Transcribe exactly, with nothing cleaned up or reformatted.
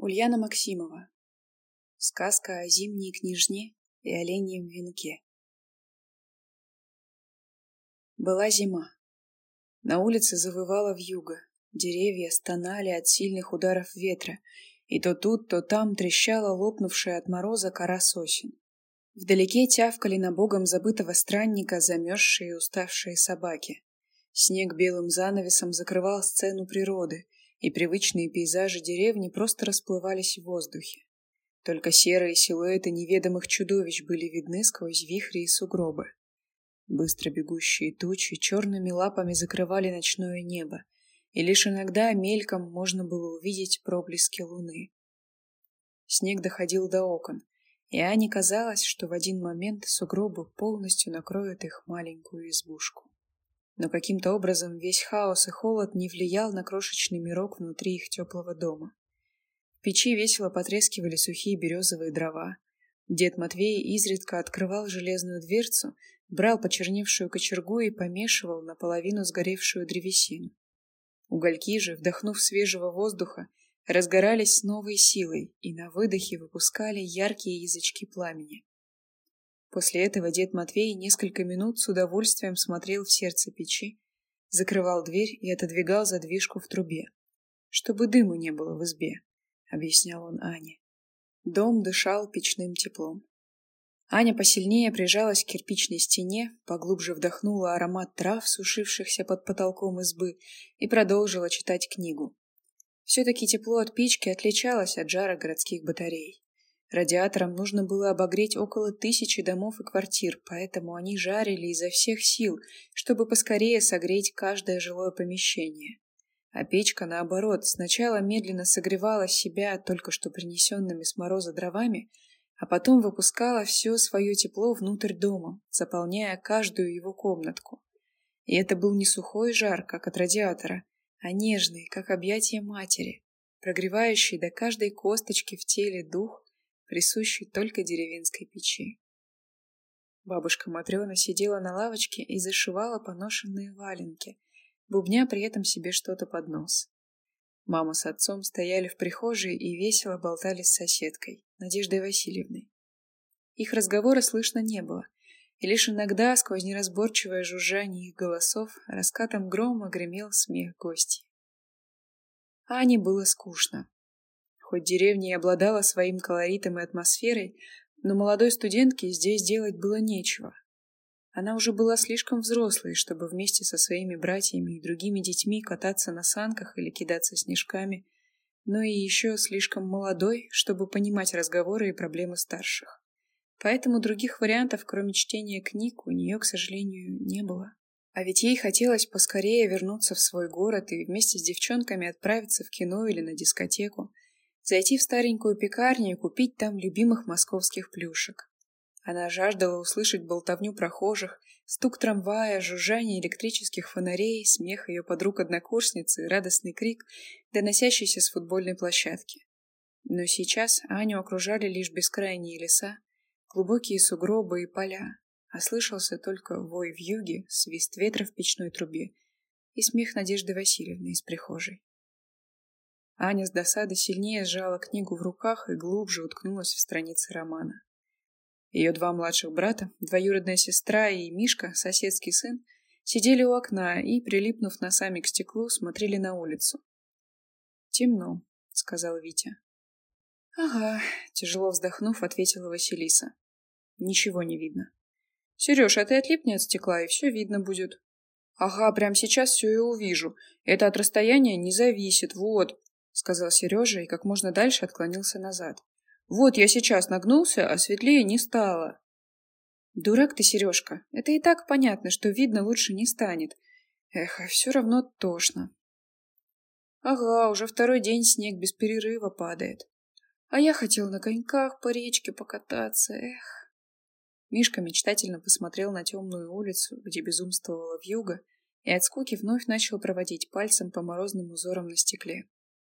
Ульяна Максимова. Сказка о зимней княжне и оленьем венке. Была зима. На улице завывала вьюга, деревья стонали от сильных ударов ветра, и то тут, то там трещала лопнувшая от мороза кора сосен. Вдалеке тявкали на богом забытого странника замерзшие и уставшие собаки. Снег белым занавесом закрывал сцену природы, и привычные пейзажи деревни просто расплывались в воздухе. Только серые силуэты неведомых чудовищ были видны сквозь вихри и сугробы. Быстро бегущие тучи черными лапами закрывали ночное небо, и лишь иногда мельком можно было увидеть проблески луны. Снег доходил до окон, и Ане казалось, что в один момент сугробы полностью накроют их маленькую избушку. Но каким-то образом весь хаос и холод не влиял на крошечный мирок внутри их теплого дома. В печи весело потрескивали сухие березовые дрова. Дед Матвей изредка открывал железную дверцу, брал почерневшую кочергу и помешивал наполовину сгоревшую древесину. Угольки же, вдохнув свежего воздуха, разгорались с новой силой и на выдохе выпускали яркие язычки пламени. После этого дед Матвей несколько минут с удовольствием смотрел в сердце печи, закрывал дверь и отодвигал задвижку в трубе, чтобы дыму не было в избе, объяснял он Ане. Дом дышал печным теплом. Аня посильнее прижалась к кирпичной стене, поглубже вдохнула аромат трав, сушившихся под потолком избы, и продолжила читать книгу. Все-таки тепло от печки отличалось от жара городских батарей. Радиаторам нужно было обогреть около тысячи домов и квартир, поэтому они жарили изо всех сил, чтобы поскорее согреть каждое жилое помещение. А печка, наоборот, сначала медленно согревала себя только что принесенными с мороза дровами, а потом выпускала все свое тепло внутрь дома, заполняя каждую его комнатку. И это был не сухой жар, как от радиатора, а нежный, как объятие матери, прогревающий до каждой косточки в теле дух, присущий только деревенской печи. Бабушка Матрена сидела на лавочке и зашивала поношенные валенки, бубня при этом себе что-то под нос. Мама с отцом стояли в прихожей и весело болтали с соседкой, Надеждой Васильевной. Их разговора слышно не было, и лишь иногда, сквозь неразборчивое жужжание их голосов, раскатом грома гремел смех гостей. Ане было скучно. Хоть деревня и обладала своим колоритом и атмосферой, но молодой студентке здесь делать было нечего. Она уже была слишком взрослой, чтобы вместе со своими братьями и другими детьми кататься на санках или кидаться снежками, но и еще слишком молодой, чтобы понимать разговоры и проблемы старших. Поэтому других вариантов, кроме чтения книг, у нее, к сожалению, не было. А ведь ей хотелось поскорее вернуться в свой город и вместе с девчонками отправиться в кино или на дискотеку, зайти в старенькую пекарню и купить там любимых московских плюшек. Она жаждала услышать болтовню прохожих, стук трамвая, жужжание электрических фонарей, смех ее подруг-однокурсницы и радостный крик, доносящийся с футбольной площадки. Но сейчас Аню окружали лишь бескрайние леса, глубокие сугробы и поля, а слышался только вой вьюги, свист ветра в печной трубе и смех Надежды Васильевны из прихожей. Аня с досады сильнее сжала книгу в руках и глубже уткнулась в страницы романа. Ее два младших брата, двоюродная сестра и Мишка, соседский сын, сидели у окна и, прилипнув носами к стеклу, смотрели на улицу. «Темно», — сказал Витя. «Ага», — тяжело вздохнув, ответила Василиса. «Ничего не видно». «Сереж, а ты отлипни от стекла, и все видно будет». «Ага, прямо сейчас все и увижу. Это от расстояния не зависит, вот», — сказал Сережа и как можно дальше отклонился назад. «Вот я сейчас нагнулся, а светлее не стало». «Дурак ты, Сережка, это и так понятно, что видно лучше не станет. Эх, а все равно тошно». «Ага, уже второй день снег без перерыва падает. А я хотел на коньках по речке покататься, эх». Мишка мечтательно посмотрел на темную улицу, где безумствовала вьюга, и от скуки вновь начал проводить пальцем по морозным узорам на стекле.